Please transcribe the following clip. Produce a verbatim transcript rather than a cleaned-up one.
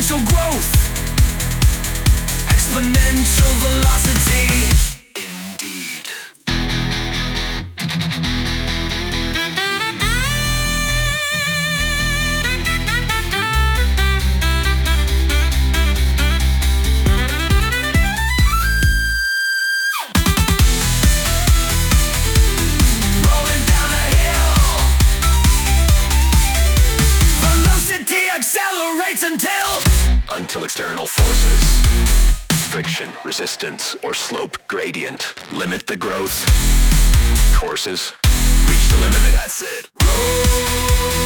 exponential growth, exponential velocity. Indeed. Rolling down a hill, velocity accelerates until until external forces, friction, resistance, or slope gradient limit the growth. Courses reach the limit. That's it. Roll.